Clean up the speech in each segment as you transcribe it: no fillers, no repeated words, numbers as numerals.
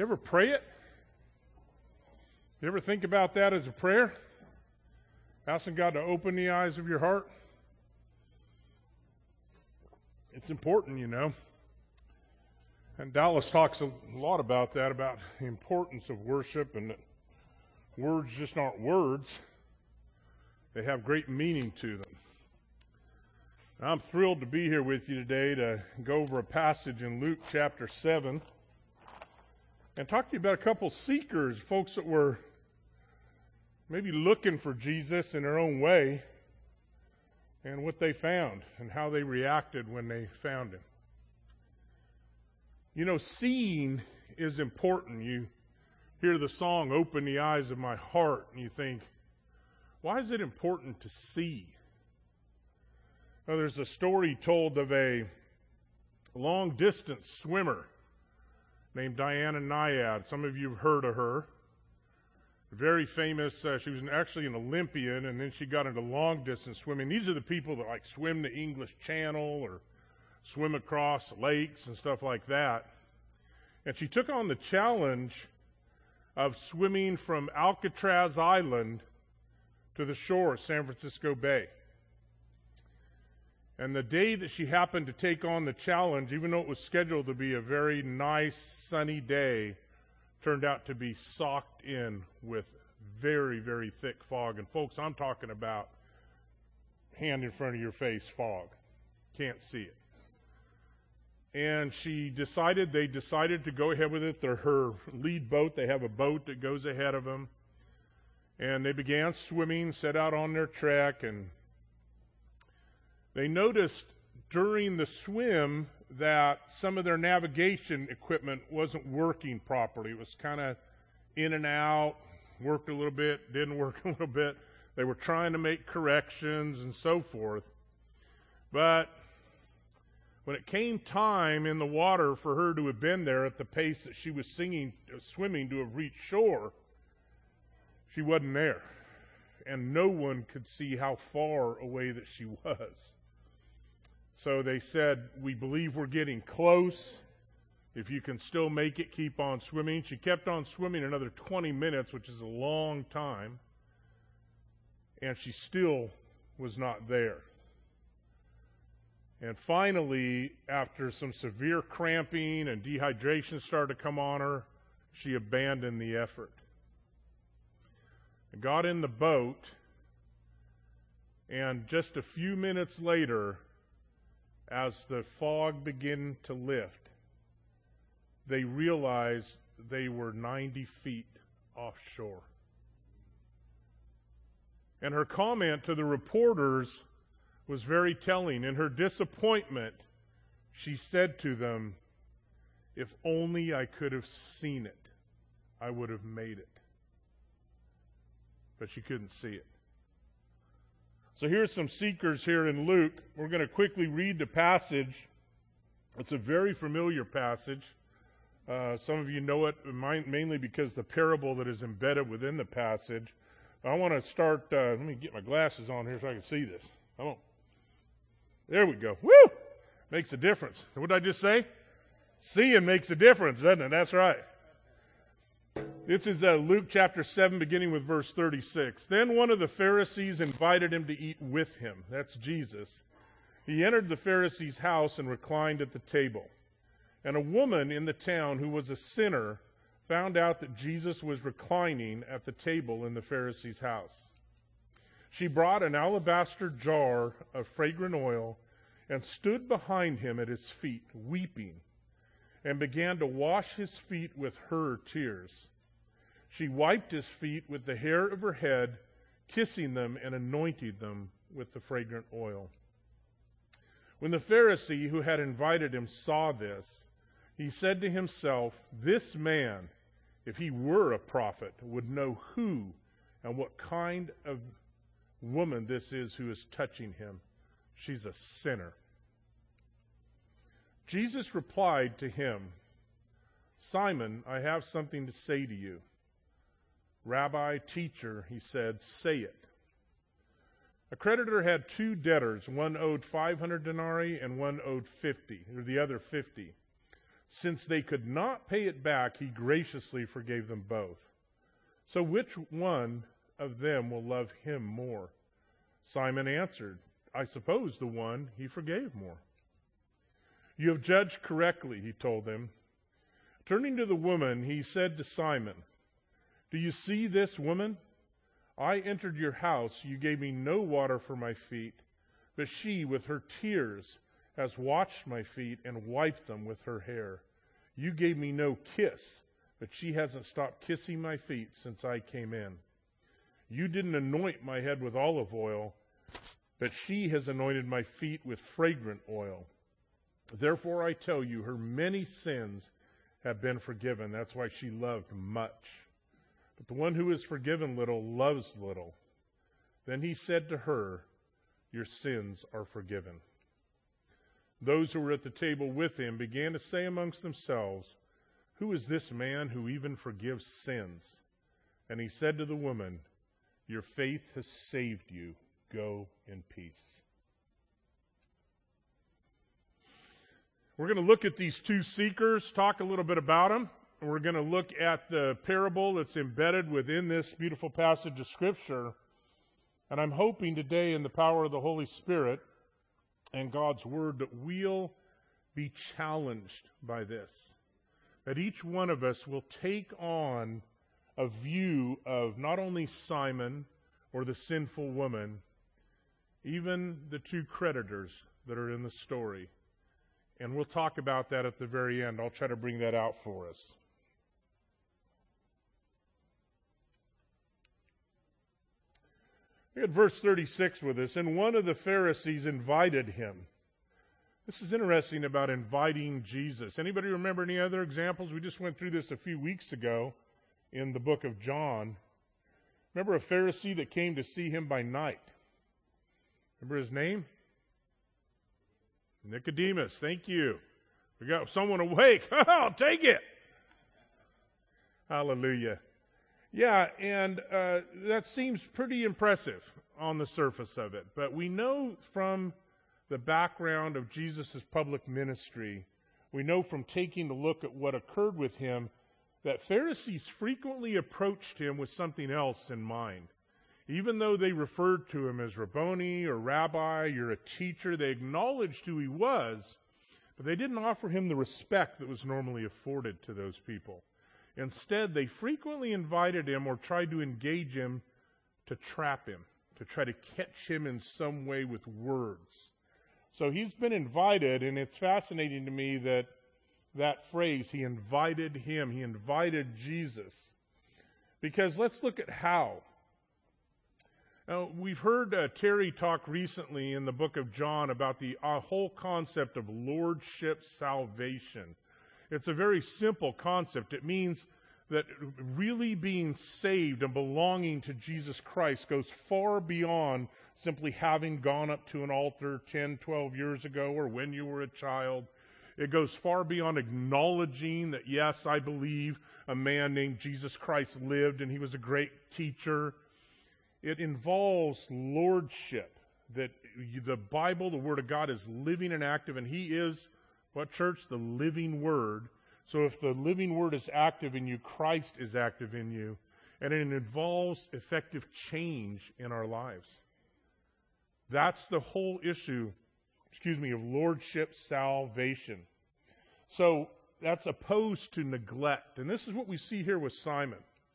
You ever pray it? You ever think about that as a prayer? Asking God to open the eyes of your heart? It's important, you know. And Dallas talks a lot about that, about the importance of worship, and that words just aren't words. They have great meaning to them. I'm thrilled to be here with you today to go over a passage in Luke chapter 7 and talk to you about a couple seekers, folks that were maybe looking for Jesus in their own way, and what they found and how they reacted when they found him. You know, seeing is important. You hear the song, "Open the Eyes of My Heart," and you think, why is it important to see? Well, there's a story told of a long-distance swimmer named Diana Nyad. Some of you have heard of her. Very famous. She was actually an Olympian, and then she got into long-distance swimming. These are the people that like swim the English Channel or swim across lakes and stuff like that. And she took on the challenge of swimming from Alcatraz Island to the shore of San Francisco Bay. And the day that she happened to take on the challenge, even though it was scheduled to be a very nice sunny day, turned out to be socked in with very, very thick fog. And folks, I'm talking about hand in front of your face fog. Can't see it. And they decided to go ahead with it. They're her lead boat. They have a boat that goes ahead of them. And they began swimming, set out on their trek, and they noticed during the swim that some of their navigation equipment wasn't working properly. It was kind of in and out, worked a little bit, didn't work a little bit. They were trying to make corrections and so forth. But when it came time in the water for her to have been there at the pace that she was swimming to have reached shore, she wasn't there. And no one could see how far away that she was. So they said, "We believe we're getting close. If you can still make it, keep on swimming." She kept on swimming another 20 minutes, which is a long time. And she still was not there. And finally, after some severe cramping and dehydration started to come on her, she abandoned the effort. And got in the boat, and just a few minutes later, as the fog began to lift, they realized they were 90 feet offshore. And her comment to the reporters was very telling. In her disappointment, she said to them, "If only I could have seen it, I would have made it." But she couldn't see it. So here's some seekers here in Luke. We're going to quickly read the passage. It's a very familiar passage. Some of you know it mainly because the parable that is embedded within the passage. I want to start, let me get my glasses on here so I can see this. There we go. Woo! Makes a difference. What did I just say? Seeing makes a difference, doesn't it? That's right. This is Luke chapter 7, beginning with verse 36. Then one of the Pharisees invited him to eat with him. That's Jesus. He entered the Pharisee's house and reclined at the table. And a woman in the town who was a sinner found out that Jesus was reclining at the table in the Pharisee's house. She brought an alabaster jar of fragrant oil and stood behind him at his feet, weeping, and began to wash his feet with her tears. She wiped his feet with the hair of her head, kissing them and anointing them with the fragrant oil. When the Pharisee who had invited him saw this, he said to himself, "This man, if he were a prophet, would know who and what kind of woman this is who is touching him. She's a sinner." Jesus replied to him, "Simon, I have something to say to you." "Rabbi, teacher," he said, "say it." A creditor had 2 debtors. One owed 500 denarii and one owed 50, or the other 50. Since they could not pay it back, he graciously forgave them both. So which one of them will love him more? Simon answered, I suppose the one he forgave more. You have judged correctly, he told them. Turning to the woman, he said to Simon, do you see this woman? I entered your house. You gave me no water for my feet, but she, with her tears, has washed my feet and wiped them with her hair. You gave me no kiss, but she hasn't stopped kissing my feet since I came in. You didn't anoint my head with olive oil, but she has anointed my feet with fragrant oil. Therefore I tell you, her many sins have been forgiven. That's why she loved much. But the one who is forgiven little loves little. Then he said to her, your sins are forgiven. Those who were at the table with him began to say amongst themselves, who is this man who even forgives sins? And he said to the woman, your faith has saved you. Go in peace. We're going to look at these two seekers, talk a little bit about them. We're going to look at the parable that's embedded within this beautiful passage of Scripture. And I'm hoping today in the power of the Holy Spirit and God's Word that we'll be challenged by this. That each one of us will take on a view of not only Simon or the sinful woman, even the two creditors that are in the story. And we'll talk about that at the very end. I'll try to bring that out for us. We had verse 36 with us, and one of the Pharisees invited him. This is interesting about inviting Jesus. Anybody remember any other examples? We just went through this a few weeks ago in the book of John. Remember a Pharisee that came to see him by night? Remember his name? Nicodemus. Thank you. We got someone awake. I'll take it. Hallelujah. Yeah, and that seems pretty impressive on the surface of it. But we know from the background of Jesus' public ministry, we know from taking a look at what occurred with him, that Pharisees frequently approached him with something else in mind. Even though they referred to him as Rabboni or Rabbi, you're a teacher, they acknowledged who he was, but they didn't offer him the respect that was normally afforded to those people. Instead, they frequently invited him or tried to engage him to trap him, to try to catch him in some way with words. So he's been invited, and it's fascinating to me that phrase, he invited him, he invited Jesus. Because let's look at how. Now, we've heard Terry talk recently in the book of John about the whole concept of lordship salvation. It's a very simple concept. It means that really being saved and belonging to Jesus Christ goes far beyond simply having gone up to an altar 10, 12 years ago or when you were a child. It goes far beyond acknowledging that, yes, I believe a man named Jesus Christ lived and he was a great teacher. It involves lordship, that the Bible, the Word of God, is living and active, and he is, what church? The living Word. So if the living Word is active in you, Christ is active in you. And it involves effective change in our lives. That's the whole issue, of lordship salvation. So that's opposed to neglect. And this is what we see here with Simon.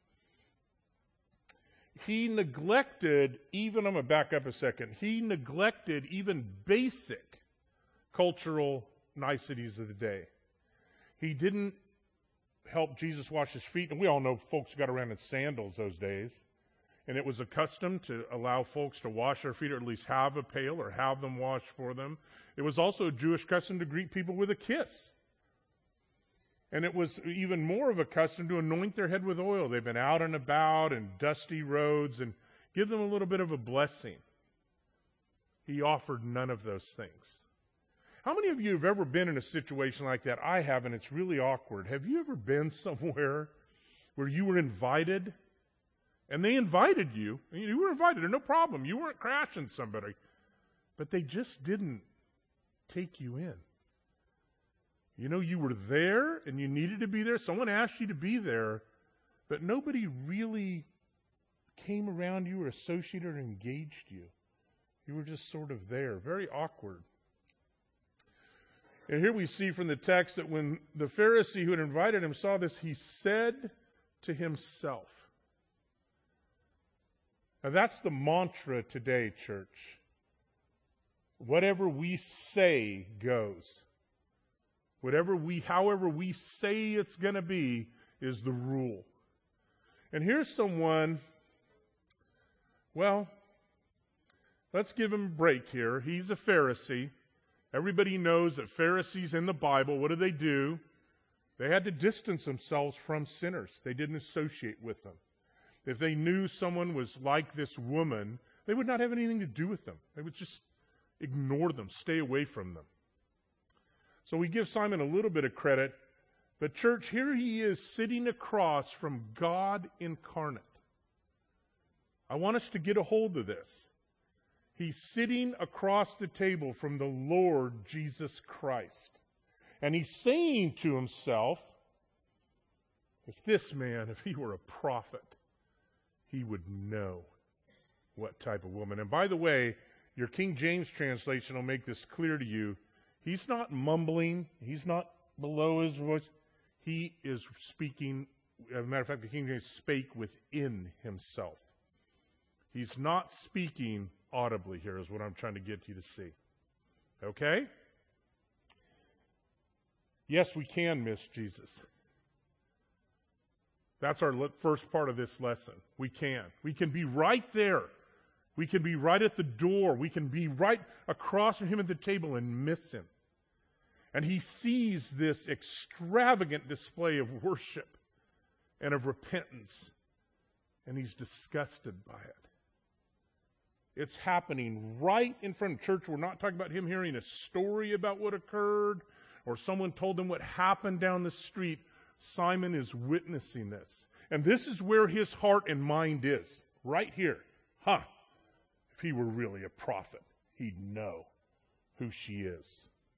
He neglected I'm going to back up a second. He neglected even basic cultural niceties of the day. He didn't help Jesus wash his feet. And we all know folks got around in sandals those days. And it was a custom to allow folks to wash their feet or at least have a pail or have them washed for them. It was also a Jewish custom to greet people with a kiss. And it was even more of a custom to anoint their head with oil. They've been out and about in dusty roads and give them a little bit of a blessing. He offered none of those things. How many of you have ever been in a situation like that? I have, and it's really awkward. Have you ever been somewhere where you were invited? And they invited you. And you were invited, no problem. You weren't crashing somebody. But they just didn't take you in. You know, you were there and you needed to be there. Someone asked you to be there, but nobody really came around you or associated or engaged you. You were just sort of there. Very awkward. And here we see from the text that when the Pharisee who had invited him saw this, he said to himself. Now that's the mantra today, church. Whatever we say goes. However we say it's going to be is the rule. And here's someone, well, let's give him a break here. He's a Pharisee. Everybody knows that Pharisees in the Bible, what do? They had to distance themselves from sinners. They didn't associate with them. If they knew someone was like this woman, they would not have anything to do with them. They would just ignore them, stay away from them. So we give Simon a little bit of credit, but church, here he is sitting across from God incarnate. I want us to get a hold of this. He's sitting across the table from the Lord Jesus Christ. And he's saying to himself, if this man, if he were a prophet, he would know what type of woman. And by the way, your King James translation will make this clear to you. He's not mumbling. He's not below his voice. He is speaking. As a matter of fact, the King James spake within himself. He's not speaking audibly here is what I'm trying to get you to see. Okay? Yes, we can miss Jesus. That's our first part of this lesson. We can. We can be right there. We can be right at the door. We can be right across from him at the table and miss him. And he sees this extravagant display of worship and of repentance. And he's disgusted by it. It's happening right in front of church. We're not talking about him hearing a story about what occurred or someone told him what happened down the street. Simon is witnessing this. And this is where his heart and mind is. Right here. If he were really a prophet, he'd know who she is.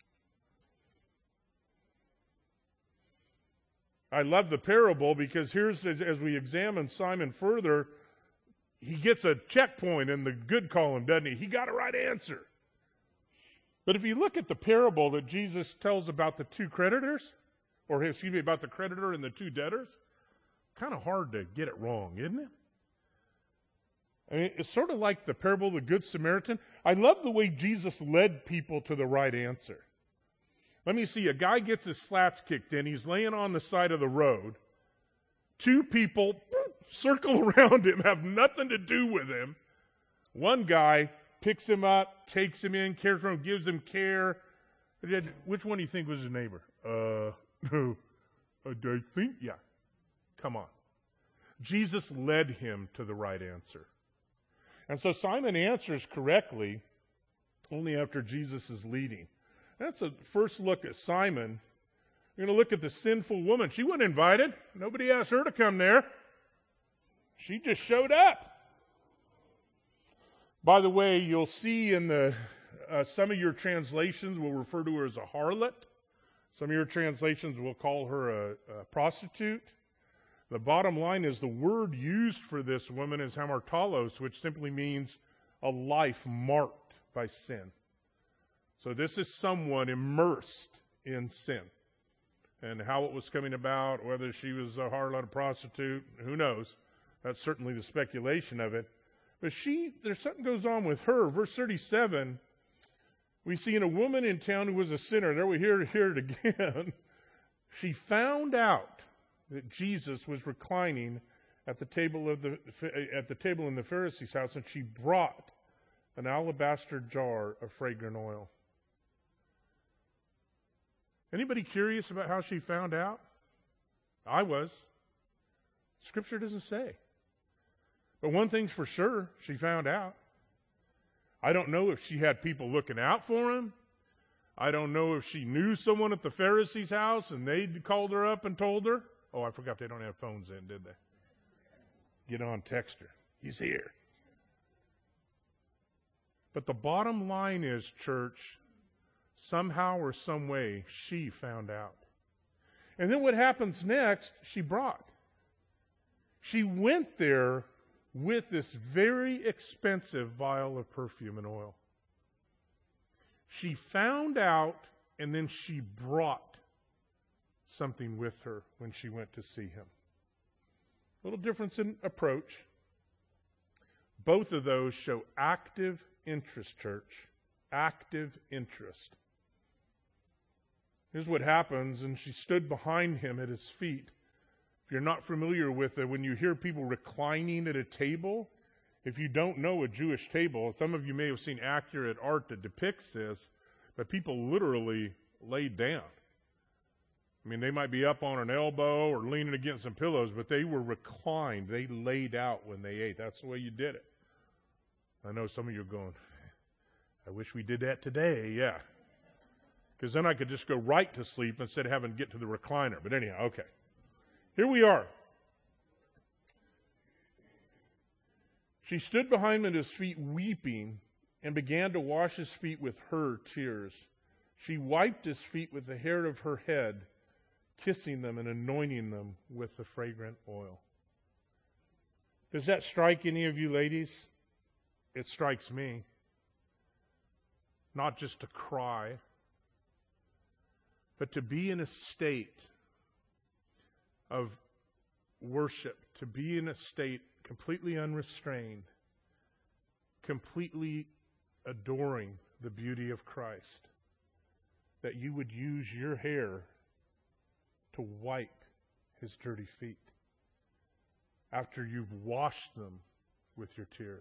I love the parable because here's, as we examine Simon further, he gets a checkpoint in the good column, doesn't he? He got a right answer. But if you look at the parable that Jesus tells about the two creditors, about the creditor and the two debtors, kind of hard to get it wrong, isn't it? I mean, it's sort of like the parable of the Good Samaritan. I love the way Jesus led people to the right answer. Let me see, a guy gets his slats kicked in. He's laying on the side of the road. Two people circle around him, have nothing to do with him. One guy picks him up, takes him in, cares for him, gives him care. Which one do you think was his neighbor? No. I think, yeah. Come on. Jesus led him to the right answer. And so Simon answers correctly only after Jesus is leading. That's a first look at Simon. You're going to look at the sinful woman. She wasn't invited. Nobody asked her to come there. She just showed up. By the way, you'll see in the some of your translations will refer to her as a harlot. Some of your translations will call her a prostitute. The bottom line is the word used for this woman is hamartalos, which simply means a life marked by sin. So this is someone immersed in sin. And how it was coming about, whether she was a harlot, a prostitute, who knows? That's certainly the speculation of it. But there's something goes on with her. Verse 37, we see in a woman in town who was a sinner. There we hear it again. She found out that Jesus was reclining at the table in the Pharisee's house, and she brought an alabaster jar of fragrant oil. Anybody curious about how she found out? I was. Scripture doesn't say. But one thing's for sure, she found out. I don't know if she had people looking out for him. I don't know if she knew someone at the Pharisee's house and they called her up and told her. Oh, I forgot they don't have phones in, did they? Get on, text her. He's here. But the bottom line is, church, Somehow or some way, she found out. And then what happens next, she brought. She went there with this very expensive vial of perfume and oil. She found out, and then she brought something with her when she went to see him. A little difference in approach. Both of those show active interest, church. Active interest. Here's what happens, and she stood behind him at his feet. If you're not familiar with it, when you hear people reclining at a table, if you don't know a Jewish table, some of you may have seen accurate art that depicts this, but people literally laid down. I mean, they might be up on an elbow or leaning against some pillows, but they were reclined. They laid out when they ate. That's the way you did it. I know some of you are going, I wish we did that today, yeah. Because then I could just go right to sleep instead of having to get to the recliner. But anyhow, okay. Here we are. She stood behind him at his feet weeping and began to wash his feet with her tears. She wiped his feet with the hair of her head, kissing them and anointing them with the fragrant oil. Does that strike any of you ladies? It strikes me. Not just to cry, but to be in a state of worship, to be in a state completely unrestrained, completely adoring the beauty of Christ, that you would use your hair to wipe his dirty feet after you've washed them with your tears.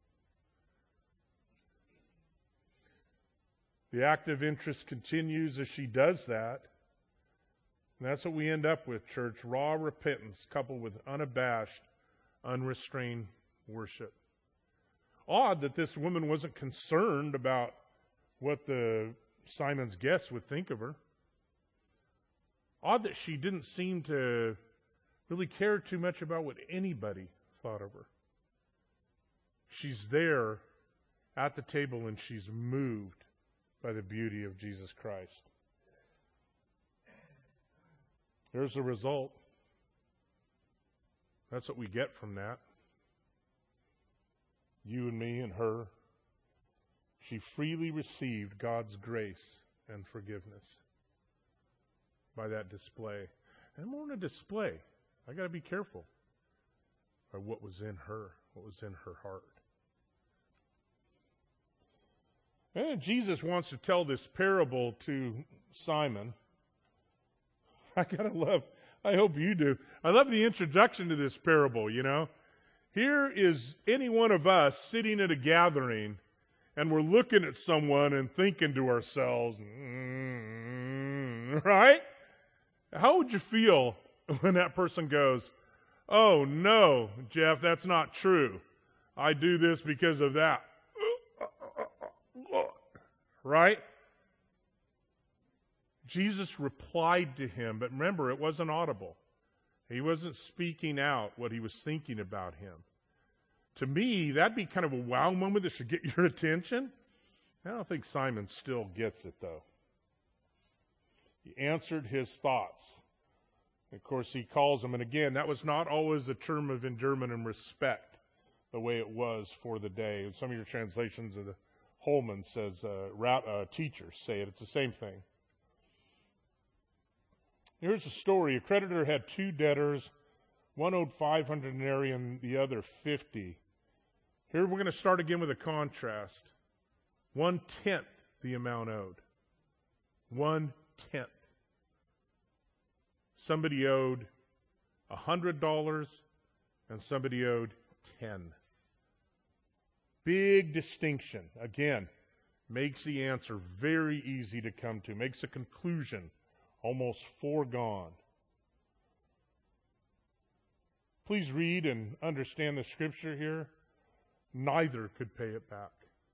The active interest continues as she does that. And that's what we end up with, church. Raw repentance coupled with unabashed, unrestrained worship. Odd that this woman wasn't concerned about what Simon's guests would think of her. Odd that she didn't seem to really care too much about what anybody thought of her. She's there at the table and she's moved by the beauty of Jesus Christ. There's the result. That's what we get from that. You and me and her. She freely received God's grace and forgiveness by that display. And more than a display, I got to be careful by what was in her, what was in her heart. And Jesus wants to tell this parable to Simon. I hope you do. I love the introduction to this parable, you know. Here is any one of us sitting at a gathering, and we're looking at someone and thinking to ourselves, right? How would you feel when that person goes, oh no, Jeff, that's not true. I do this because of that. Right? Jesus replied to him, but remember, it wasn't audible. He wasn't speaking out what he was thinking about him. To me, that'd be kind of a wow moment that should get your attention. I don't think Simon still gets it, though. He answered his thoughts. Of course, he calls them, and again, that was not always a term of endearment and respect, the way it was for the day. Some of your translations of the Holman says, teachers say it. It's the same thing. Here's a story. A creditor had two debtors. One owed 500 denarii and the other 50. Here we're going to start again with a contrast. 1/10 the amount owed. 1/10. Somebody owed $100 and somebody owed 10. Big distinction. Again, makes the answer very easy to come to. Makes a conclusion almost foregone. Please read and understand the scripture here. Neither could pay it back.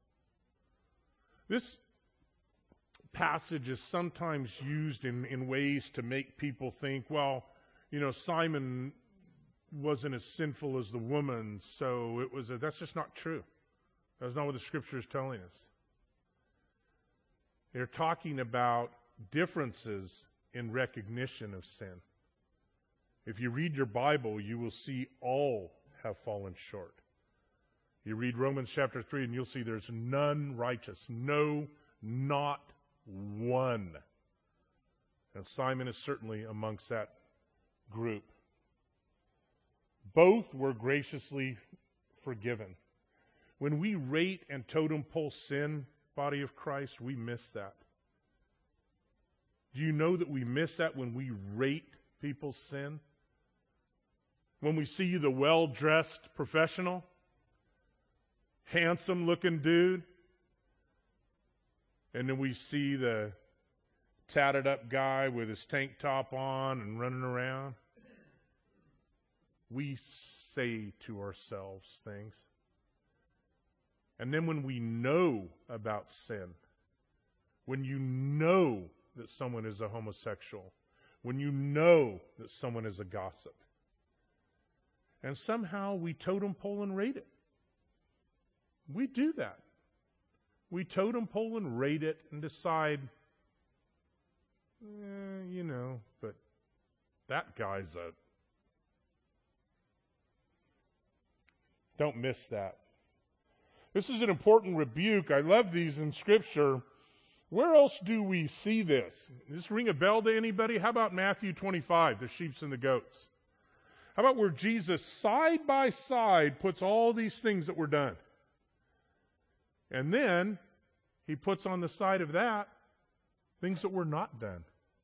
This passage is sometimes used in ways to make people think, well, you know, Simon wasn't as sinful as the woman, so it was that's just not true. That's not what the scripture is telling us. They're talking about differences in recognition of sin. If you read your Bible, you will see all have fallen short. You read Romans chapter 3 and you'll see there's none righteous. No, not one. And Simon is certainly amongst that group. Both were graciously forgiven. When we rate and totem pole sin, body of Christ, we miss that. Do you know that we miss that when we rate people's sin? When we see the well-dressed professional, handsome-looking dude, and then we see the tatted-up guy with his tank top on and running around, we say to ourselves things. And then when we know about sin, when you know that someone is a homosexual, when you know that someone is a gossip, and somehow we totem pole and rate it. We do that. We totem pole and rate it and decide, but that guy's a... Don't miss that. This is an important rebuke. I love these in Scripture. Where else do we see this? Does this ring a bell to anybody? How about Matthew 25, the sheep and the goats? How about where Jesus side by side puts all these things that were done? And then he puts on the side of that things that were not done.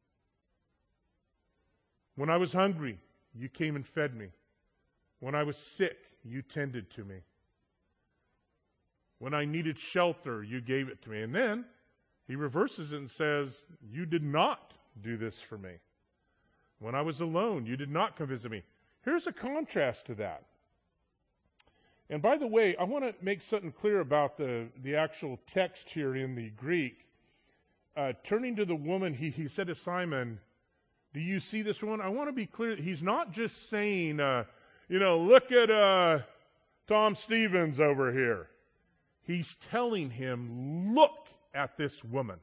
When I was hungry, you came and fed me. When I was sick, you tended to me. When I needed shelter, you gave it to me. And then he reverses it and says, you did not do this for me. When I was alone, you did not come visit me. Here's a contrast to that. And by the way, I want to make something clear about the actual text here in the Greek. Turning to the woman, he said to Simon, do you see this woman? I want to be clear that he's not just saying, look at Tom Stevens over here. He's telling him, look at this woman.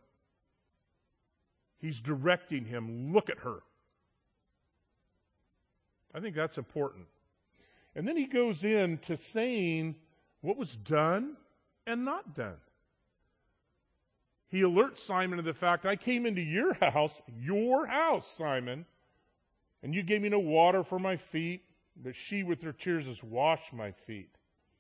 He's directing him, look at her. I think that's important. And then he goes into saying what was done and not done. He alerts Simon to the fact, I came into your house, Simon, and you gave me no water for my feet, but she with her tears has washed my feet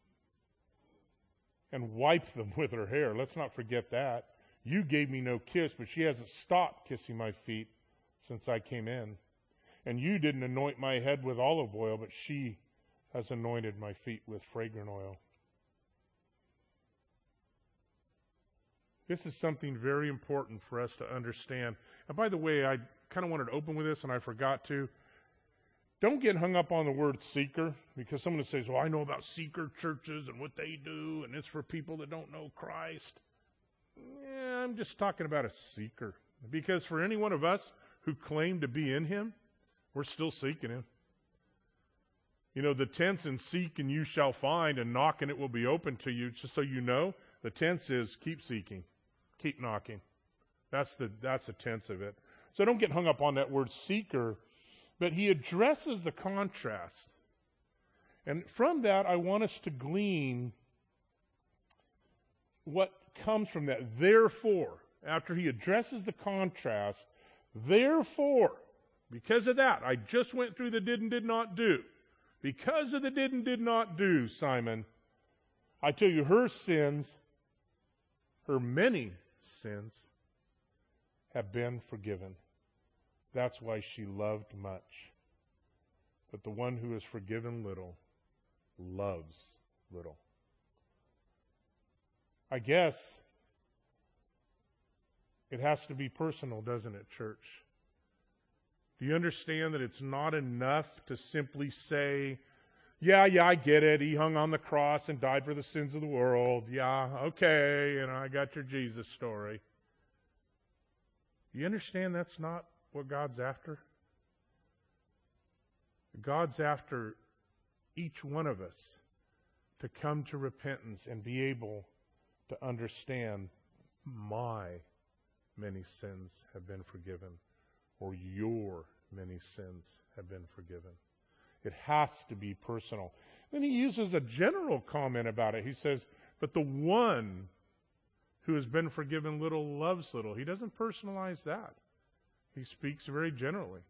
and wiped them with her hair. Let's not forget that. You gave me no kiss, but she hasn't stopped kissing my feet since I came in. And you didn't anoint my head with olive oil, but she has anointed my feet with fragrant oil. This is something very important for us to understand. And by the way, I kind of wanted to open with this, and I forgot to. Don't get hung up on the word seeker, because someone says, well, I know about seeker churches and what they do, and it's for people that don't know Christ. Yeah, I'm just talking about a seeker. Because for any one of us who claim to be in Him, we're still seeking Him. The tense in seek and you shall find, and knock and it will be open to you. Just so you know, the tense is keep seeking, keep knocking. That's the tense of it. So don't get hung up on that word seeker, but he addresses the contrast. And from that, I want us to glean what comes from that. Therefore, after he addresses the contrast, therefore, because of that, I just went through the did and did not do. Because of the did and did not do, Simon, I tell you, her sins, her many sins, have been forgiven. That's why she loved much. But the one who is forgiven little loves little. I guess it has to be personal, doesn't it, church? Do you understand that it's not enough to simply say, yeah, I get it. He hung on the cross and died for the sins of the world. Yeah, okay, I got your Jesus story. Do you understand that's not what God's after? God's after each one of us to come to repentance and be able to understand my many sins have been forgiven, or your many sins have been forgiven. It has to be personal. Then he uses a general comment about it. He says, but the one who has been forgiven little loves little. He doesn't personalize that. He speaks very generally.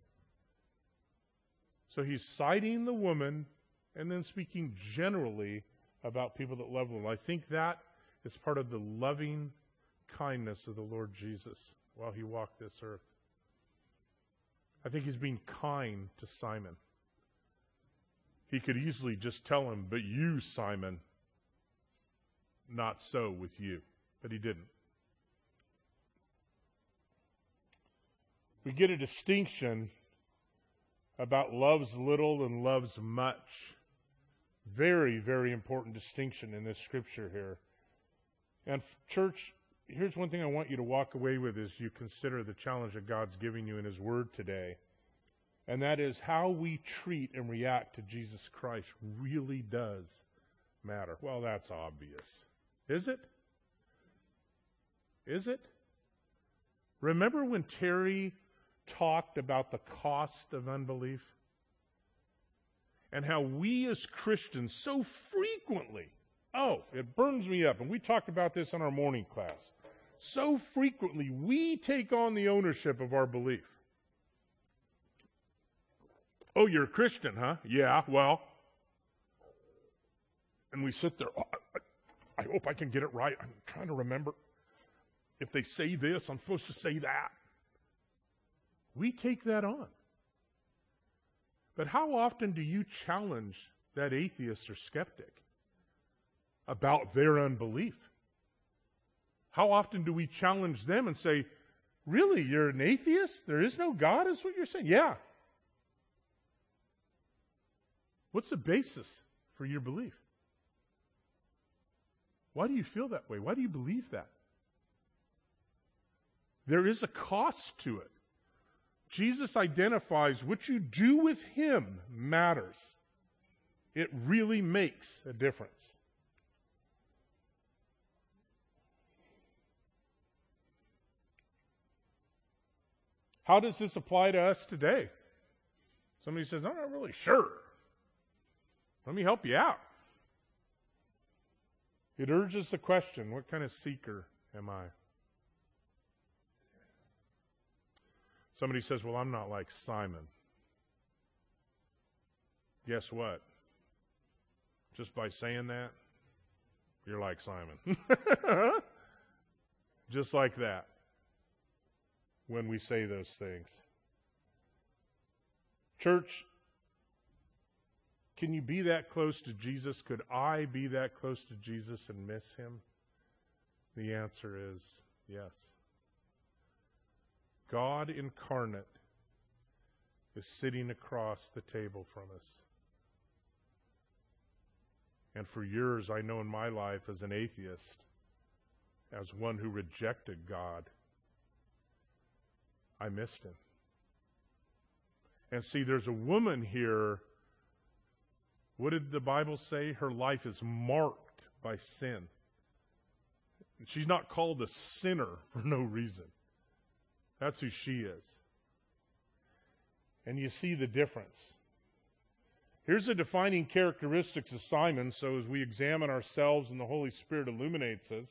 So he's citing the woman and then speaking generally about people that love little. I think that is part of the loving kindness of the Lord Jesus while he walked this earth. I think he's being kind to Simon. He could easily just tell him, but you, Simon, not so with you. But he didn't. We get a distinction about loves little and loves much. Very, very important distinction in this scripture here. And church, here's one thing I want you to walk away with as you consider the challenge that God's giving you in his word today. And that is how we treat and react to Jesus Christ really does matter. Well, that's obvious. Is it? Is it? Remember when Terry talked about the cost of unbelief? And how we as Christians so frequently, it burns me up, and we talked about this in our morning class, so frequently we take on the ownership of our belief. Oh, you're a Christian, huh? Yeah, well. And we sit there, I hope I can get it right. I'm trying to remember. If they say this, I'm supposed to say that. We take that on. But how often do you challenge that atheist or skeptic about their unbelief? How often do we challenge them and say, really, you're an atheist? There is no God, is what you're saying? Yeah. What's the basis for your belief? Why do you feel that way? Why do you believe that? There is a cost to it. Jesus identifies what you do with him matters. It really makes a difference. How does this apply to us today? Somebody says, I'm not really sure. Let me help you out. It urges the question, what kind of seeker am I? Somebody says, well, I'm not like Simon. Guess what? Just by saying that, you're like Simon. Just like that. When we say those things. Church, can you be that close to Jesus? Could I be that close to Jesus and miss him? The answer is yes. God incarnate is sitting across the table from us. And for years, I know in my life as an atheist, as one who rejected God, I missed him. And see, there's a woman here. What did the Bible say? Her life is marked by sin. She's not called a sinner for no reason. That's who she is. And you see the difference. Here's the defining characteristics of Simon, so as we examine ourselves and the Holy Spirit illuminates us.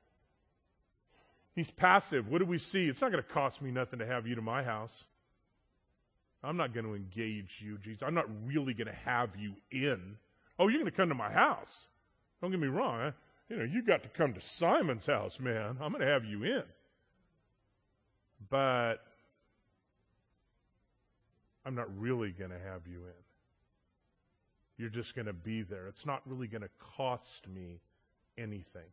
He's passive. What do we see? It's not going to cost me nothing to have you to my house. I'm not going to engage you, Jesus. I'm not really going to have you in. Oh, you're going to come to my house. Don't get me wrong. You got to come to Simon's house, man. I'm going to have you in. But I'm not really going to have you in. You're just going to be there. It's not really going to cost me anything.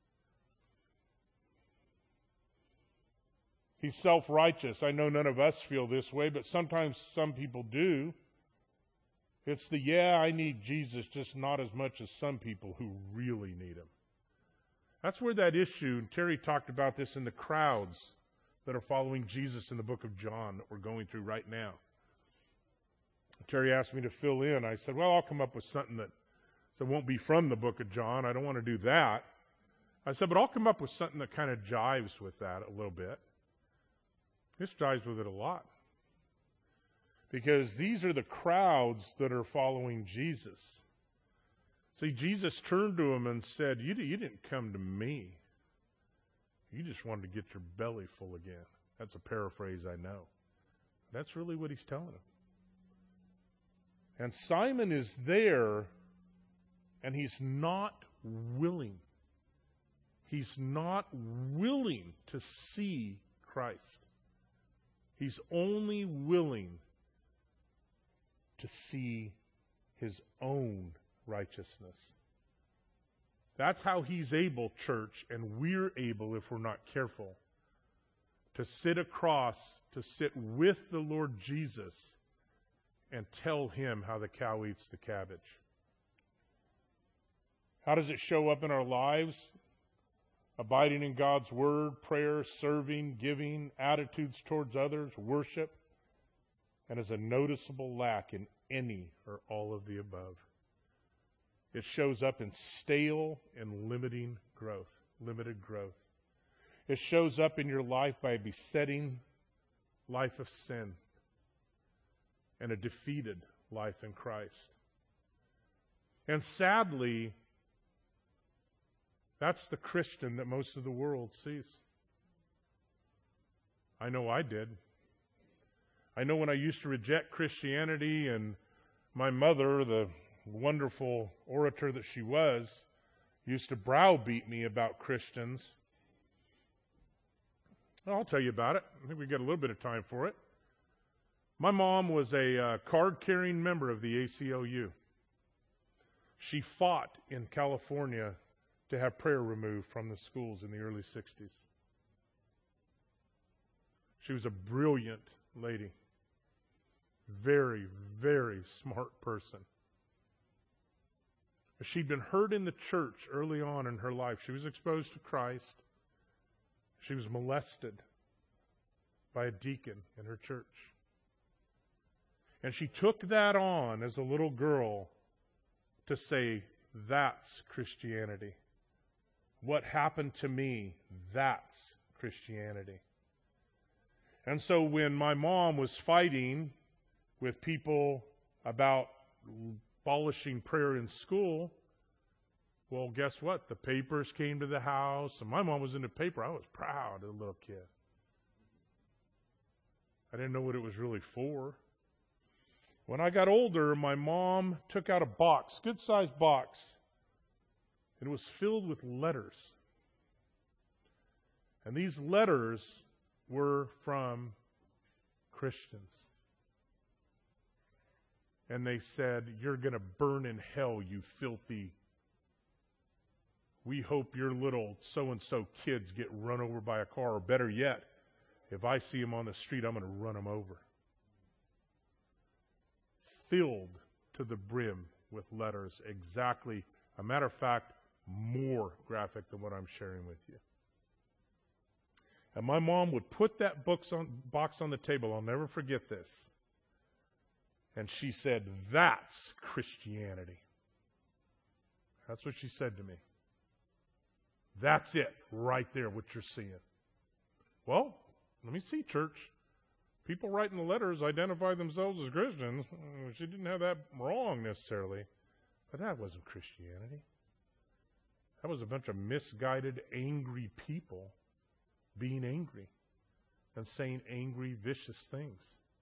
He's self-righteous. I know none of us feel this way, but sometimes some people do. It's I need Jesus, just not as much as some people who really need him. That's where that issue, and Terry talked about this in the crowds that are following Jesus in the book of John that we're going through right now. Terry asked me to fill in. I said, well, I'll come up with something that won't be from the book of John. I don't want to do that. I said, but I'll come up with something that kind of jives with that a little bit. This jives with it a lot. Because these are the crowds that are following Jesus. See, Jesus turned to him and said, you didn't come to me. You just wanted to get your belly full again. That's a paraphrase, I know. That's really what he's telling him. And Simon is there, and he's not willing. He's not willing to see Christ. He's only willing to see his own righteousness. That's how he's able, church, and we're able, if we're not careful, to sit with the Lord Jesus and tell him how the cow eats the cabbage. How does it show up in our lives? Abiding in God's Word, prayer, serving, giving, attitudes towards others, worship, and as a noticeable lack in any or all of the above. It shows up in stale and limited growth. It shows up in your life by a besetting life of sin and a defeated life in Christ. And sadly, that's the Christian that most of the world sees. I know I did. I know when I used to reject Christianity, and my mother, the wonderful orator that she was, used to browbeat me about Christians. I'll tell you about it. I think we got a little bit of time for it. My mom was a card-carrying member of the ACLU. She fought in California to have prayer removed from the schools in the early 60s. She was a brilliant lady. Very, very smart person. She'd been hurt in the church early on in her life. She was exposed to Christ. She was molested by a deacon in her church. And she took that on as a little girl to say, that's Christianity. What happened to me, that's Christianity. And so when my mom was fighting with people about abolishing prayer in school, well, guess what? The papers came to the house, and my mom was in the paper. I was proud as a little kid. I didn't know what it was really for. When I got older, my mom took out a box, good-sized box, and it was filled with letters. And these letters were from Christians. And they said, you're going to burn in hell, you filthy. We hope your little so-and-so kids get run over by a car, or better yet, if I see them on the street, I'm going to run them over. Filled to the brim with letters, exactly, a matter of fact, more graphic than what I'm sharing with you. And my mom would put that box on the table. I'll never forget this. And she said, that's Christianity. That's what she said to me. That's it, right there, what you're seeing. Well, let me see, church. People writing the letters identify themselves as Christians. She didn't have that wrong necessarily. But that wasn't Christianity. That was a bunch of misguided, angry people being angry and saying angry, vicious things.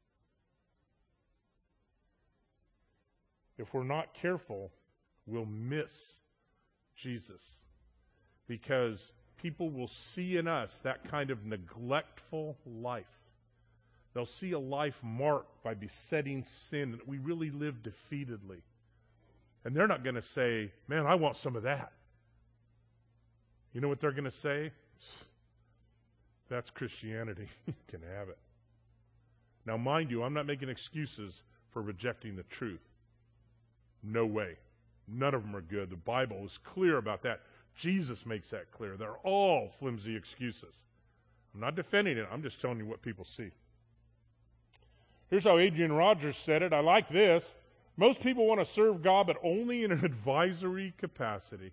If we're not careful, we'll miss Jesus, because people will see in us that kind of neglectful life. They'll see a life marked by besetting sin, that we really live defeatedly. And they're not going to say, man, I want some of that. You know what they're going to say? That's Christianity. You can have it. Now, mind you, I'm not making excuses for rejecting the truth. No way. None of them are good. The Bible is clear about that. Jesus makes that clear. They're all flimsy excuses. I'm not defending it. I'm just telling you what people see. Here's how Adrian Rogers said it. I like this. Most people want to serve God, but only in an advisory capacity.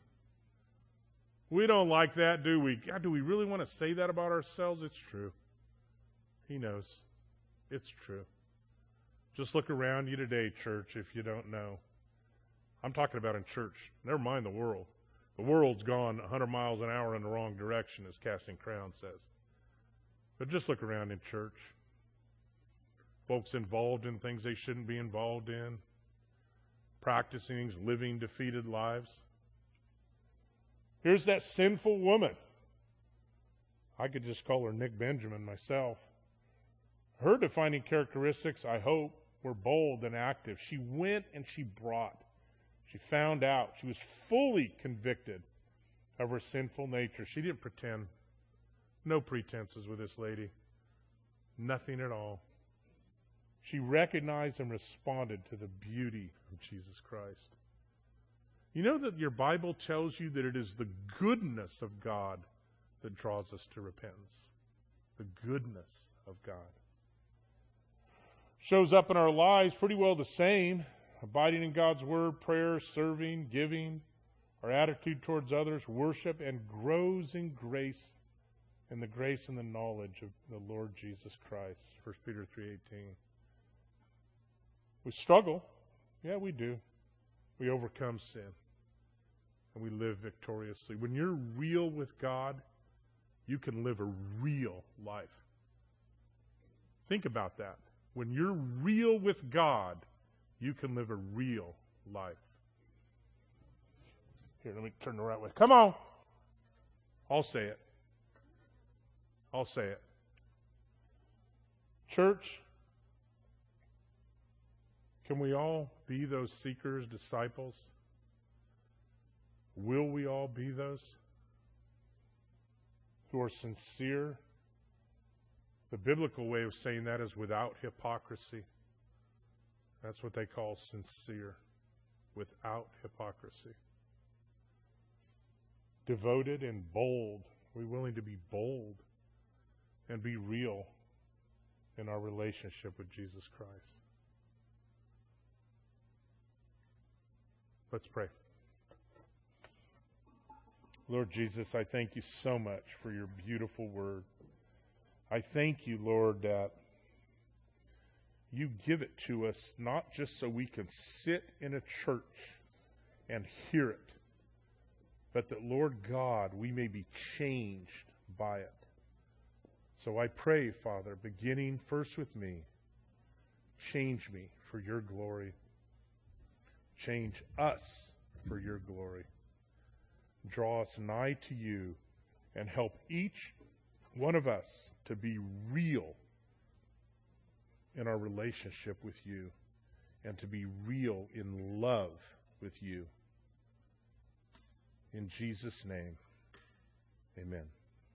We don't like that, do we? God, do we really want to say that about ourselves? It's true. He knows. It's true. Just look around you today, church, if you don't know. I'm talking about in church. Never mind the world. The world's gone 100 miles an hour in the wrong direction, as Casting Crowns says. But just look around in church. Folks involved in things they shouldn't be involved in. Practicing, living defeated lives. Here's that sinful woman. I could just call her Nick Benjamin myself. Her defining characteristics, I hope, were bold and active. She went and she brought. She found out. She was fully convicted of her sinful nature. She didn't pretend. No pretenses with this lady. Nothing at all. She recognized and responded to the beauty of Jesus Christ. You know that your Bible tells you that it is the goodness of God that draws us to repentance. The goodness of God. Shows up in our lives pretty well the same. Abiding in God's Word, prayer, serving, giving, our attitude towards others, worship, and grows in grace, and the grace and the knowledge of the Lord Jesus Christ. 1 Peter 3:18. We struggle. Yeah, we do. We overcome sin. And we live victoriously. When you're real with God, you can live a real life. Think about that. When you're real with God, you can live a real life. Here, let me turn the right way. Come on. I'll say it. I'll say it. Church, can we all be those seekers, disciples? Will we all be those who are sincere? The biblical way of saying that is without hypocrisy. That's what they call sincere, without hypocrisy. Devoted and bold. Are we willing to be bold and be real in our relationship with Jesus Christ? Let's pray. Lord Jesus, I thank you so much for your beautiful word. I thank you, Lord, that you give it to us not just so we can sit in a church and hear it, but that, Lord God, we may be changed by it. So I pray, Father, beginning first with me, change me for your glory. Change us for your glory. Draw us nigh to you and help each one of us to be real in our relationship with you and to be real in love with you. In Jesus' name, amen.